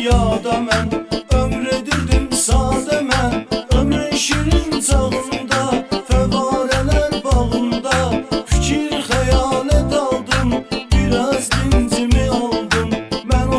dünyada mən ömr edirdim sadə mən. Ömrün şirin çağında, fəvarələr bağında fikir xəyalə daldım, biraz dincimi aldım. Mən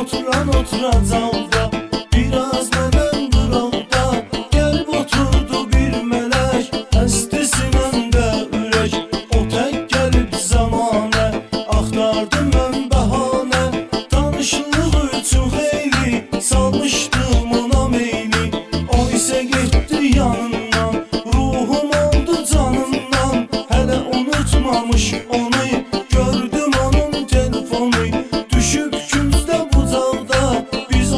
oturacaqda, biraz mənəm qıraqda, gəlib oturdu bir mələk, həsti sinəmdə ürək. O tək gəlib zamanə, axtardım mən bəhanə, tanışlıq üçün xeyli salmışdım ona meyli. O isə getdi yanından, ruhum oldu canından, hələ unutmamış onu. Gördüm onun telefonu, düşüb küncdə bucaqda, biz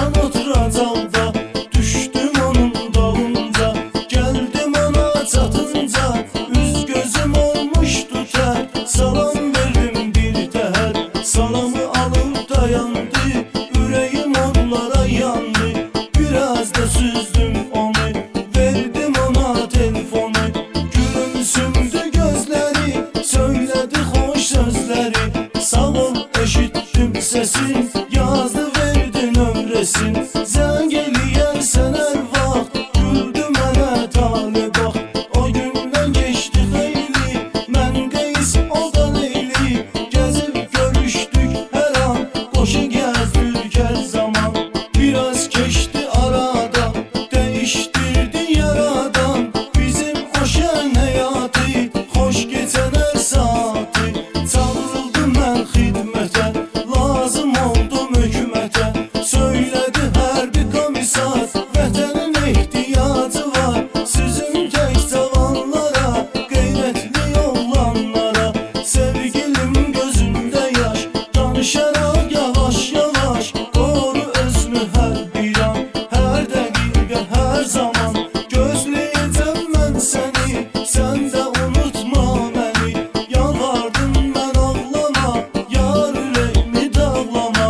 oturacaqda, düşdüm onun dalınca. Gəldim ona çatınca, üz gözüm olmuşdu tər, salam verdim bir təhər. Salamı alıb dayandı, ürəyim onlara yandı, biraz da süzdüm onu, verdim ona telefonu. Gülümsündü gözləri, söylədi xoş sözləri, sağ ol eşitdim səsin, yazdı verdi nömrəsin. Zəng eləyərsən hər vaxt, güldü mənə tale bax. O gündən keçdi xeyli, mən qeys o da leyli, gəzib görüşdük hər an, qoşa gəzdik hər zaman. Biraz keçdi aradan, dəyişdirdi yaradan, bizim o şən həyatı, xoş keçən hər saatı. Çağırıldım mən xidmətə, lazım oldum hökumətə, söylədi hərbi komissar, vətənin ehtiyacı var sizin tək cavanlara, qeyrətli oğlanlara. Sevgilim gözündə yaş, danışaraq yavaş yavaş, qoru özünü hər bir an, hər dəqiqə, hər zaman. Gözləyəcəm mən səni, sən də unutma məni. Yalvardım mən ağlama, yar ürəyimi dağlama.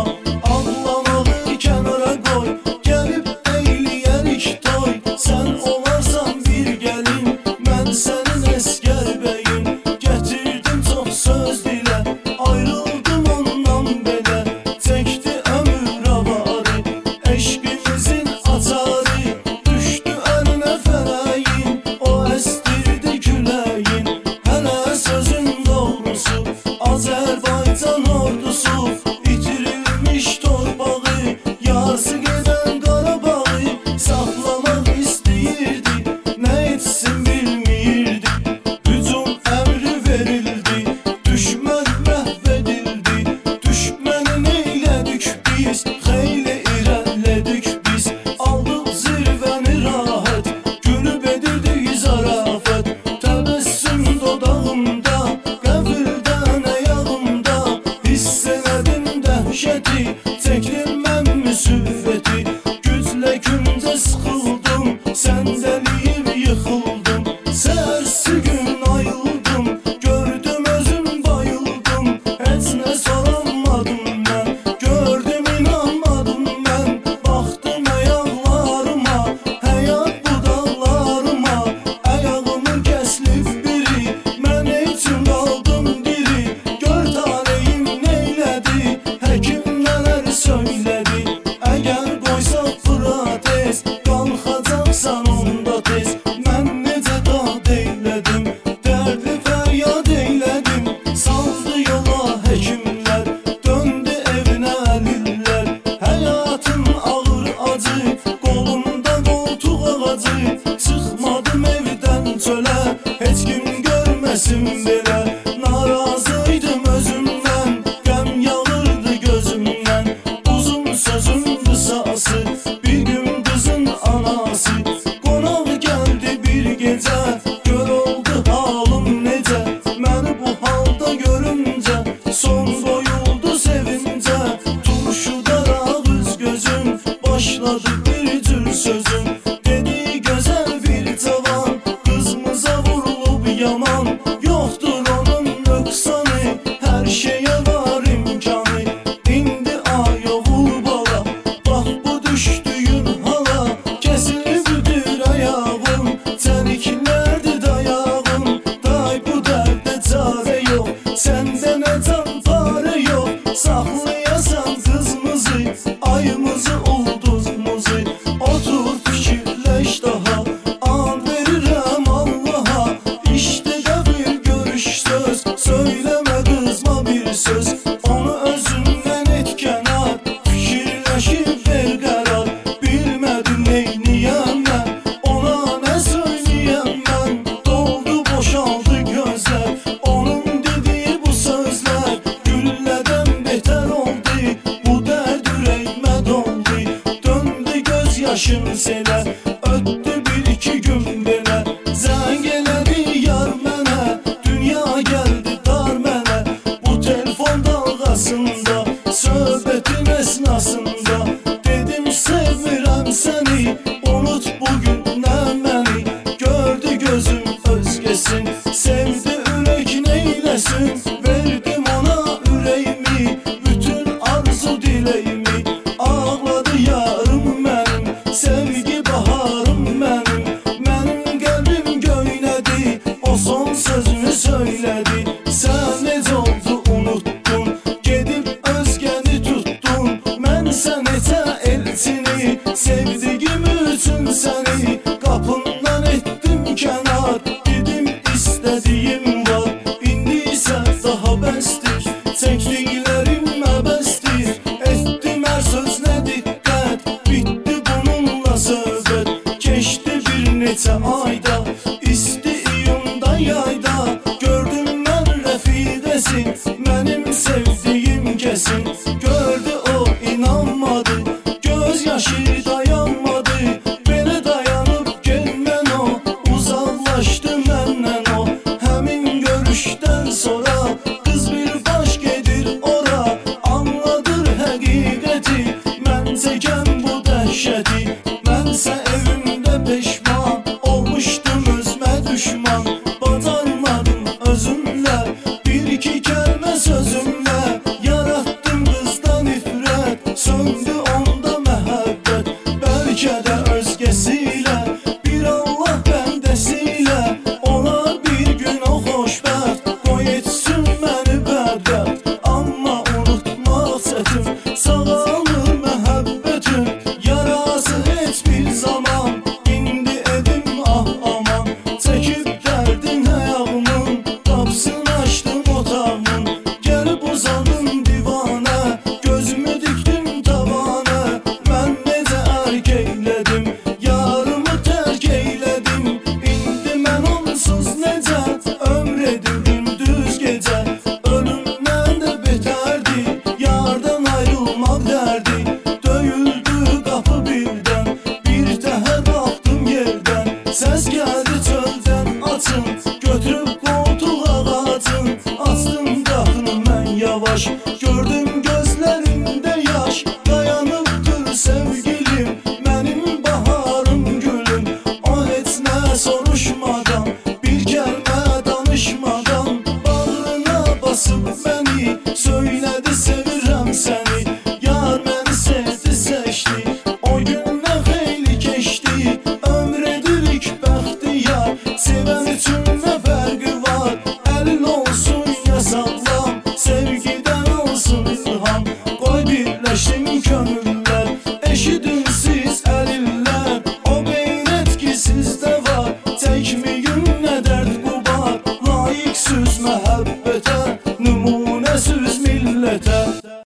Ağlamağı kənara qoy, gəlib eyləyərik toy. Sən olarsan bir gəlin, mən sənin əsgər bəyin. Gətirdim çox söz dilə, ayrıldım ondan belə. Çəkdi ömür avarı, eşqimizin açarı, düşdü əlinə fələyin, o əstirdi küləyin. Hələ sözün doğrusu, Azərbaycan ordusu, itirilmiş torpağı, yarısı gedən Qarabağı saxlamaq istəyirdi, nə etsin bilmirdi. Hücum əmri verildi, düşmən məhv edildi, düşməni neylədik biz, xeyli irəlilədik biz. Aldıq zirvəni rahat, gülüb edirdik zarafət, təbəssüm dodağımda, qəfildən əyağımda, hiss elədim dəhşəti, çəkdim mən müsibbəti. Güclə küncə sıxıldım, səndəliyib yıxıldım, səhərsi gün ayıldım, gördüm özüm bayıldım. Heç nə soramadım mən, gördüm inanmadım mən, baxdım ayaqlarıma, həyat budaqlarıma. Ayağımı kəslib biri, mən üçün qaldım diri. Gör taleyim neylədi, həkim nələr söylədi. Əgər qoysaq bura tez, qalxacaqsan onda tez. Mən necə dad eylədim, dərdli fəryad eylədim, saldı yola həkimlər, döndü evinə əlillər. Həyatın ağır acı, qolumda qoltuq ağacı, çıxmadım evdən çölə, heç kim görməsin belə. Narazıydım özümdən, qəm yağırdı gözümdən, uzun sözün qısası, bir gün qızın anası. Qonaq gəldi bir gecə, gör oldu halım necə, məni bu halda görüncə, son qoyuldu sevincə. Turşudaraq üz gözüm, başladı bir cür sözüm, dedi gözəl bir cavan, qızımıza vurulub yaman. Yoxdur onun nöqsanı, hər şeyə var imkanı. İndi ay oğul bala, bax bu düşdüyün hala, kəsilibdir ayağım, çəliklərdir dayağım. Day bu dərdə çarə yox, səndə nə can parə yox, saxlayasan qızımızı, ayımızı ul söz, onu özündən et kənar. Fikirləşib ver qərar, bilmədim neyniyəm mən, ona nə söyləyəm mən. Doldu boşaldı gözlər, onun dediyi bu sözlər, güllədən betər oldu, bu dərd ürəyimə doldu. Döndü göz yaşım selə, ötdü bir iki gün belə. Zəng elədi yar mənə, dünya gəldi dar mənə. Bu telefon dalğasında, söhbətin əsnasında dedim sevmirəm səni, unut bugündən məni. Gördü gözüm özgesin, sevdi ürək neyləsin. Verdim ona ürəyimi, bütün arzu diləyimi. Ağladı yarım mənim, sevgi baharım mənim. Mənim qəlbim göynədi, o son sözünü söylədi. Sən necə oldu unuttun, gedib özgəni tuttun. Mən sən etə elçini, sevdigim üçün səni qapından etdim kənar. Dedim istədiyim var, indi isə daha bəsdir, çəkdiklərim əbəsdir. Etdim hər söz nə diqqət, bitdi bununla söhbət. Keçdi bir neçə ayda, isti iyunda yayda, gördüm mən rəfiqəsin, mənim sevdiyim kəsin. Gördü o inanmadı, göz yaşı dayanmadı. Belə dayanıb gelmən o, uzaqlaşdı məndən o. Həmin görüşdən sonra qız bir baş gedir ora, anladır həqiqəti, mən çəkən bu dəhşəti. Mənsə evimdə peşman, olmuşdum özümə düşman. Bacarmadım özümlə, bir iki kəlmə sözümlə, yaratdım qızdan nifrət, söndü onda məhəbbət. Bəlkə də özgəsilə, bir Allah bəndəsilə, olar bir gün o xoşbəxt, qoy etsin məni bədbəxt. Amma unutmaq çətin, sağalır məhəbbətin, yarası heç bir zaman. İndi edim ah aman, çəkib dərdin ayağımın, qapısını açdım otağımın. Gəlib uzadım divanə, gözümü dikdim tavana. Mən necə ərk eylədim, yarımı tərk eylədim. İndi mən onsuz necə ömr edirdim düz gecə. Ölümdən də betərdi, yardan ayrılmaq dərdi. Döyüldü qapı birdən, bir təhər qalxdım yerdən. Səs gəldi çöldən, açın, götürüb qoltuq ağacın. Açdım qapını mən yavaş, gördüm gözlərində yaş. Dayanıbdır sevgilim, mənim baharım gülüm. O heç nə soruşmadan, bir kəlmə danışmadan, bağrına basıb məni, söylədi sevirəm səni. Yar məni sevdi seçdi, o gündən xeyli keçdi. Ömr edirik bəxtiyar, sevən üçün nə fərqi var. Əlin olsun ya sağlam, sevgidən olsun ilham. Qoy birləşsin könüllər, eşidin siz əlillər. O beynət ki sizdə var, çəkməyin nə dərd bu var. Layiqsüz məhəbbətə, nümunəsiz millətə.